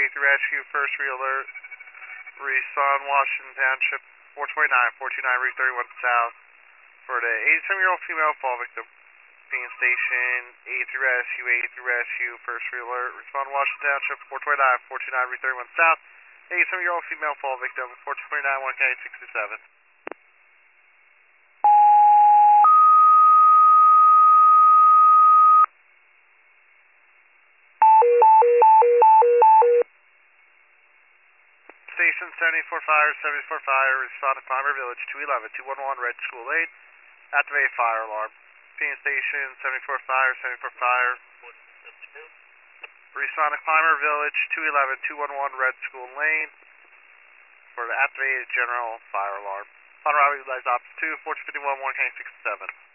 through SU, first re-alert. Respond, Washington Township, 429 Route 31 South. For the 87-year-old female fall victim. Being station A through SU, first re-alert. Respond, Washington Township, 429 Route 31 South. 87-year-old female fall victim, 4229 1 County 67. Station 74 Fire, respond to Climber Village, 211 Red School Lane. Activate fire alarm. Being station 74 Fire. Respond to Climber Village, 211 Red School Lane. For the activated general fire alarm. On arrival, utilize Ops 2, 1451 1 County 67.